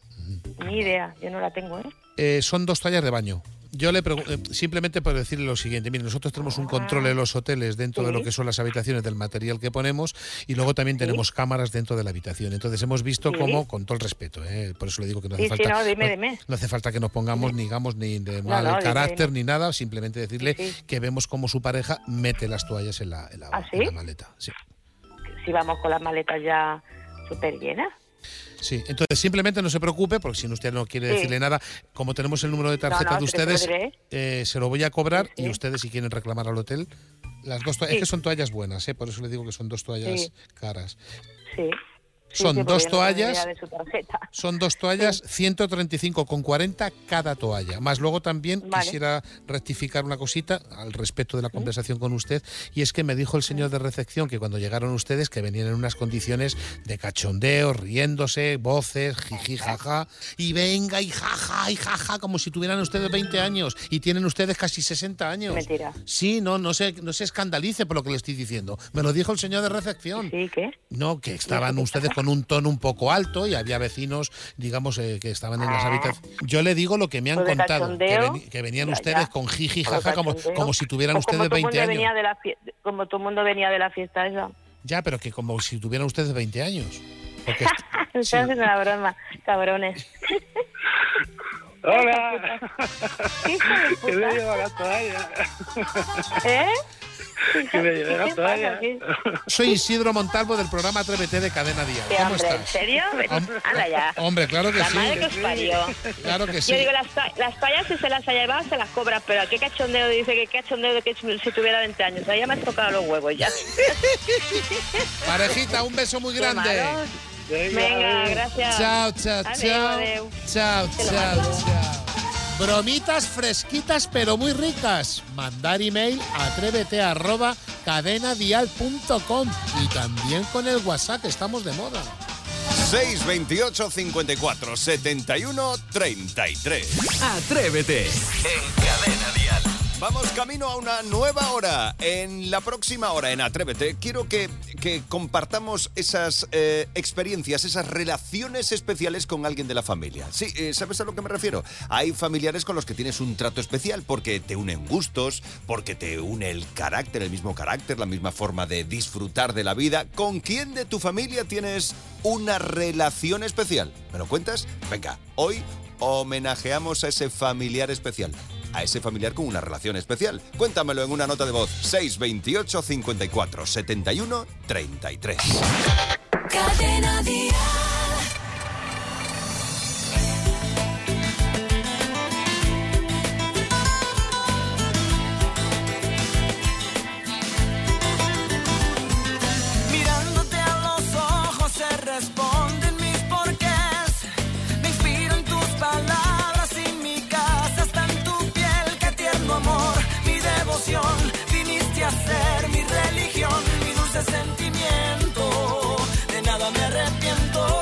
Ni idea, yo no la tengo, ¿eh? Eh, son dos toallas de baño. Yo le pregunto, simplemente por decirle lo siguiente, mire, nosotros tenemos un control en los hoteles dentro de Sí. lo que son las habitaciones del material que ponemos y luego también tenemos cámaras dentro de la habitación. Entonces hemos visto Sí. cómo, con todo el respeto, ¿eh? Por eso le digo que no hace Sí, sí, falta, no, dime, dime. no hace falta que nos pongamos, ni digamos, ni de No, mal no, dime, carácter dime. ni nada, simplemente decirle Sí, sí. que vemos cómo su pareja mete las toallas en la, en la, ¿Ah, sí? en la maleta. Sí. Si vamos con las maletas ya súper llenas. Sí, entonces simplemente no se preocupe, porque si usted no quiere Sí. decirle nada, como tenemos el número de tarjeta No, no, de sí que se lo ustedes, diré. eh, se lo voy a cobrar Sí, sí. y ustedes si quieren reclamar al hotel, las dos toallas, Sí. es que son toallas buenas, ¿eh? Por eso le digo que son dos toallas Sí. caras. Sí. Sí, Son sí, porque dos yo no tengo ni toallas. idea de su tarjeta. Son dos toallas, ciento treinta y cinco con cuarenta cada toalla. Más luego también Vale. quisiera rectificar una cosita al respecto de la conversación con usted, y es que me dijo el señor de recepción que cuando llegaron ustedes que venían en unas condiciones de cachondeo, riéndose, voces, jiji, jaja, y venga y jaja y jaja, como si tuvieran ustedes veinte años y tienen ustedes casi sesenta años. Mentira. Sí, no, no se, no se escandalice por lo que le estoy diciendo. Me lo dijo el señor de recepción. ¿Sí? ¿Qué? No, que estaban ¿Y eso qué ustedes pasa? con un tono un poco alto y había vecinos, digamos, eh, que estaban en las habitaciones. Yo le digo lo que me han Pues de contado, que, cachondeo, veni- que venían ya, ustedes ya. con jiji, Por jaja, como, cachondeo. como si tuvieran O como ustedes todo el mundo veinte años. venía de la fie- como todo el mundo venía de la fiesta esa. Ya, pero que como si tuvieran ustedes veinte años. Porque est- Estoy haciendo una broma, cabrones. Hola. Hijo de Que me puta. lleva la toalla. ¿Eh? Que me lleve la ¿Qué toalla. pasa aquí? Soy Isidro Montalvo del programa Atrévete de Cadena Dial. Sí, ¿Cómo hombre, ¿en estás? serio? Hom- Anda ya. Hombre, claro que La sí. madre que os parió. Claro que sí. Yo digo, las, ta- las tallas si se las ha llevado se las cobra, pero qué cachondeo dice que cachondeo de que si tuviera veinte años. Ahí ya me has tocado los huevos ya. Parejita, un beso muy grande. Qué malo. Venga, gracias. Chao, chao, Adeu, chao. adeu. Chao, Que lo chao, mato. chao. Bromitas fresquitas pero muy ricas. Mandar email a atrévete arroba cadenadial punto com y también con el WhatsApp, que estamos de moda. seis veintiocho cincuenta y cuatro setenta y uno treinta y tres. Atrévete en Cadena Dial. Vamos camino a una nueva hora. En la próxima hora en Atrévete quiero que, que compartamos esas eh, experiencias, esas relaciones especiales con alguien de la familia. Sí, eh, ¿sabes a lo que me refiero? Hay familiares con los que tienes un trato especial porque te unen gustos, porque te une el carácter, el mismo carácter, la misma forma de disfrutar de la vida. ¿Con quién de tu familia tienes una relación especial? ¿Me lo cuentas? Venga, hoy homenajeamos a ese familiar especial. A ese familiar con una relación especial. Cuéntamelo en una nota de voz. seis veintiocho cincuenta y cuatro setenta y uno treinta y tres. Cadena Dial. Mirándote a los ojos se responden mis porqués. Me inspiro en tus palabras y mi casa está en tu piel. Qué tierno amor, mi devoción. Viniste a ser mi religión, mi dulce sentimiento. De nada me arrepiento.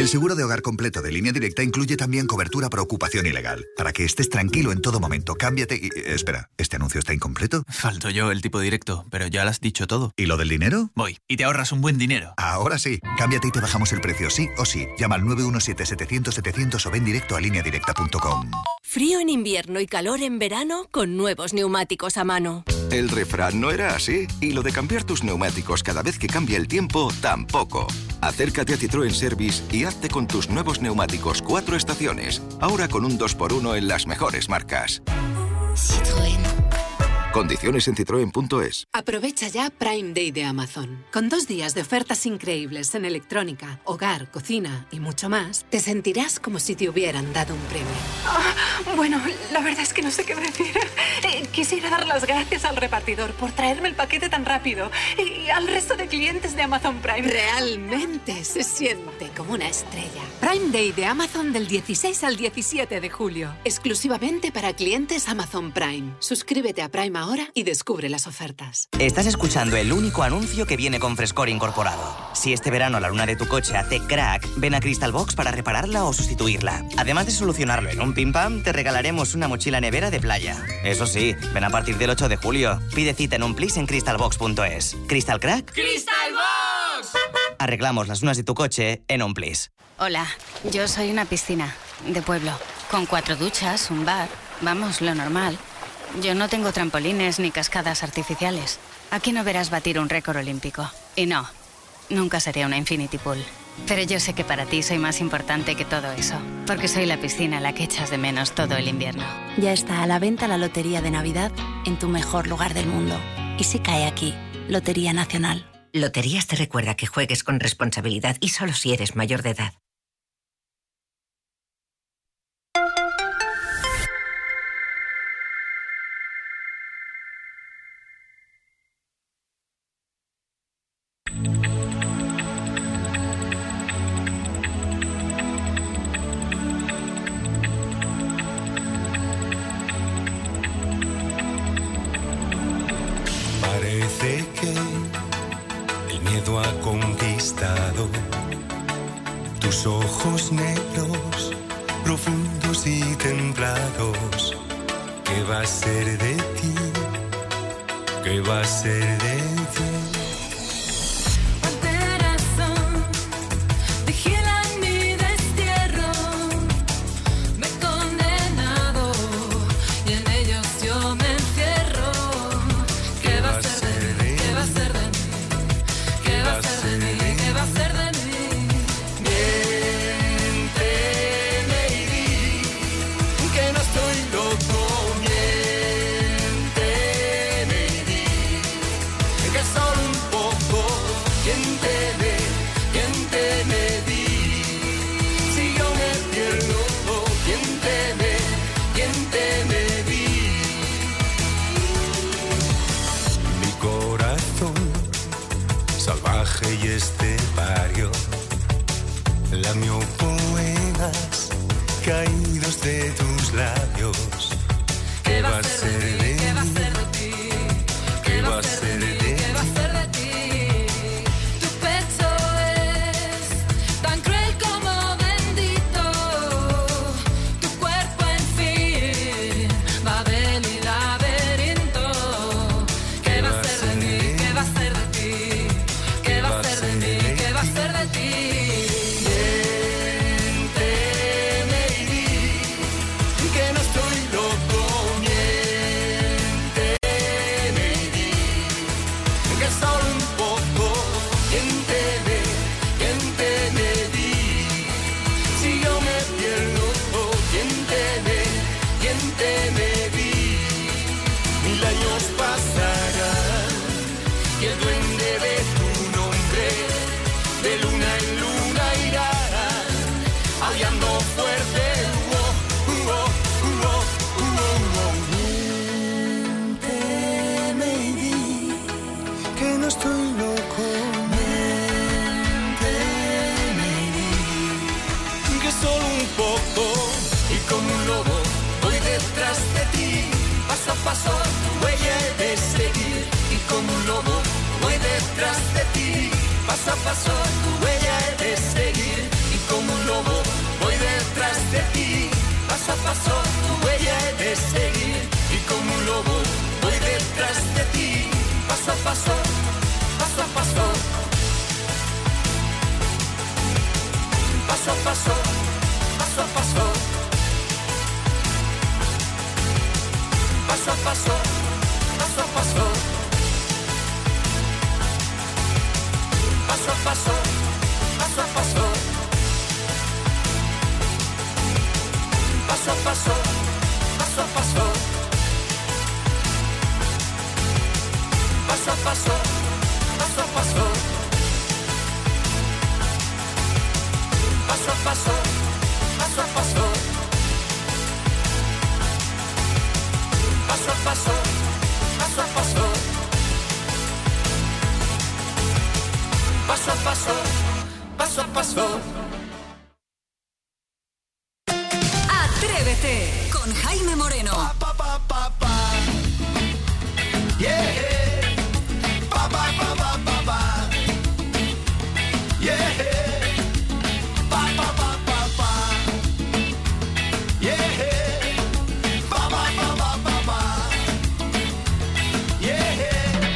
El seguro de hogar completo de Línea Directa incluye también cobertura por ocupación ilegal. Para que estés tranquilo en todo momento, cámbiate y... Espera, ¿este anuncio está incompleto? Falto yo el tipo directo, pero ya lo has dicho todo. ¿Y lo del dinero? Voy, y te ahorras un buen dinero. Ahora sí, cámbiate y te bajamos el precio, sí o sí. Llama al nueve uno siete, setecientos, setecientos o ven directo a línea directa punto com. Frío en invierno y calor en verano con nuevos neumáticos a mano. El refrán no era así, y lo de cambiar tus neumáticos cada vez que cambia el tiempo, tampoco. Acércate a Citroën Service y hazte con tus nuevos neumáticos cuatro estaciones, ahora con un dos por uno en las mejores marcas. Citroën. Condiciones en citroen punto es. Aprovecha ya Prime Day de Amazon. Con dos días de ofertas increíbles en electrónica, hogar, cocina y mucho más, te sentirás como si te hubieran dado un premio. Oh, bueno, la verdad es que no sé qué decir. Eh, quisiera dar las gracias al repartidor por traerme el paquete tan rápido y al resto de clientes de Amazon Prime. Realmente se siente como una estrella. Prime Day de Amazon del dieciséis al diecisiete de julio. Exclusivamente para clientes Amazon Prime. Suscríbete a Prime ahora y descubre las ofertas. Estás escuchando el único anuncio que viene con frescor incorporado. Si este verano la luna de tu coche hace crack, ven a Crystal Box para repararla o sustituirla. Además de solucionarlo en un pim pam, te regalaremos una mochila nevera de playa. Eso sí, ven a partir del ocho de julio. Pide cita en un plis en crystal box punto es. ¿Crystal Crack? ¡Crystal Box! Arreglamos las lunas de tu coche en un plis. Hola, yo soy una piscina de pueblo, con cuatro duchas, un bar, vamos, lo normal. Yo no tengo trampolines ni cascadas artificiales. Aquí no verás batir un récord olímpico. Y no, nunca sería una infinity pool. Pero yo sé que para ti soy más importante que todo eso, porque soy la piscina a la que echas de menos todo el invierno. Ya está a la venta la Lotería de Navidad en tu mejor lugar del mundo. Y si cae aquí, Lotería Nacional. Loterías te recuerda que juegues con responsabilidad y solo si eres mayor de edad. Parece que el miedo ha conquistado tus ojos negros, profundos y templados. ¿Qué va a ser de ti? ¿Qué va a ser de ti? Y este barrio lamió poemas caídos de tus labios. ¿Qué va a ser de ti? ¿Qué va a ser de ti? ¿Qué va a ser de ti? Tu pecho es tan cruel como bendito. Tu cuerpo en fin, Babel y laberinto. ¿Qué va a ser de ti? ¿Qué va a ser de ti? ¿Qué va a ser de mí? ¿Qué va a ser de ti? Miénteme y di que no estoy loco. Miénteme y di que solo un poco. Miénteme, miénteme di si yo me pierdo. Miénteme, miénteme di mil años pasarán y el duende de de luna en luna irá, aullando fuerte. Uh, uh, uh, uh, uh, uh. Miénteme y di que no estoy loco. Miénteme y di que solo un poco y como un lobo voy detrás de ti. Paso a paso tu huella he de seguir y como un lobo voy detrás de ti. Paso a paso tu huella he de seguir y como un un lobo voy detrás de ti. Paso a paso tu huella he de seguir. Y como un lobo voy detrás de ti. Paso a paso, paso a paso. Paso a paso, paso a paso. Paso a paso, paso a paso. Paso a paso, paso a paso. Paso a paso, paso a paso. Paso a paso, paso a paso. Paso a paso, paso a paso. Paso a paso, paso a paso. Paso a paso, paso a paso. Atrévete con Jaime Moreno. Pa, pa, pa, pa. Yeah. Pa, pa, pa, pa, pa, pa. Yeah. Pa, pa, pa, pa, pa. Yeah. Pa, pa, pa, pa, pa, pa. Yeah.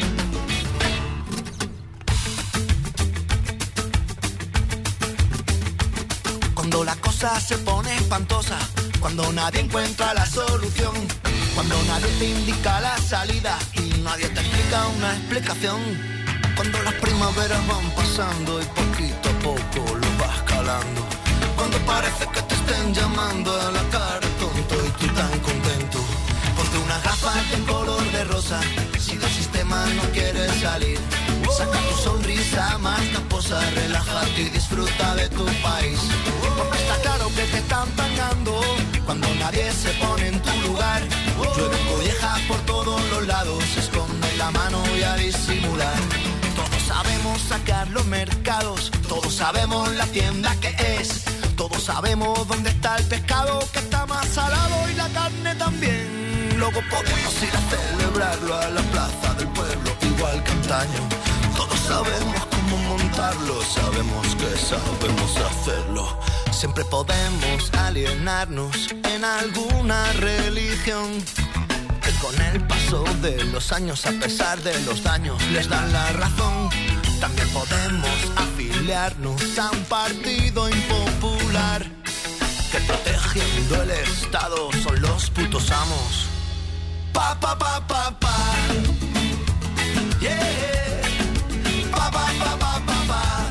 Cuando la cosa se pone espantosa, cuando nadie encuentra la solución, cuando nadie te indica la salida y nadie te explica una explicación, cuando las primaveras van pasando y poquito a poco lo vas calando, cuando parece que te estén llamando a la cara tonto y tú tan contento, ponte unas gafas de color de rosa, si del sistema no quieres salir, saca tu sonrisa más casposa, relájate y disfruta de tu país, porque está claro que te están pagando cuando nadie se pone en tu lugar. Llueve collejas por todos los lados, se esconde la mano y a disimular. Todos sabemos sacar los mercados, todos sabemos la tienda que es, todos sabemos dónde está el pescado que está más salado y la carne también. Luego podemos ir a celebrarlo a la plaza del pueblo, igual que antaño. Todos sabemos cómo montarlo, sabemos que sabemos hacerlo. Siempre podemos alienarnos en alguna religión que con el paso de los años, a pesar de los daños, les dan la razón. También podemos afiliarnos a un partido impopular que protegiendo el Estado son los putos amos. Pa, pa, pa, pa, pa. Yeah. Pa, pa, pa, pa, pa, pa.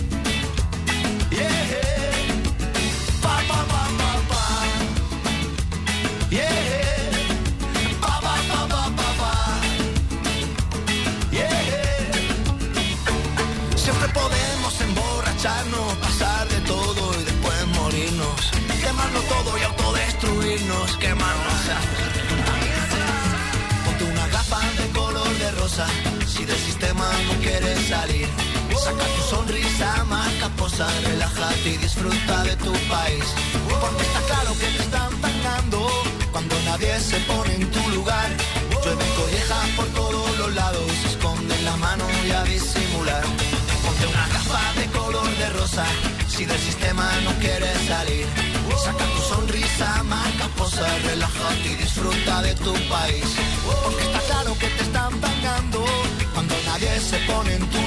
Yeah. Pa, pa, pa, pa, pa. Yeah. Pa, pa, pa, pa, pa, pa. Yeah. Siempre podemos emborracharnos, pasar de todo y después morirnos, quemarlo todo y autodestruirnos, quemarnos a... Ponte una gafa de color de rosa, si del sistema no quieres salir, saca tu sonrisa más casposa, relájate y disfruta de tu país, porque está claro que te están tangando cuando nadie se pone en tu lugar. Llueven collejas por todos los lados, se esconden la mano y a disimular. Ponte una gafa de color de rosa, si del sistema no quieres salir, saca tu sonrisa más casposa, relájate y disfruta de tu país, porque está claro que te están tangando cuando nadie se pone en tu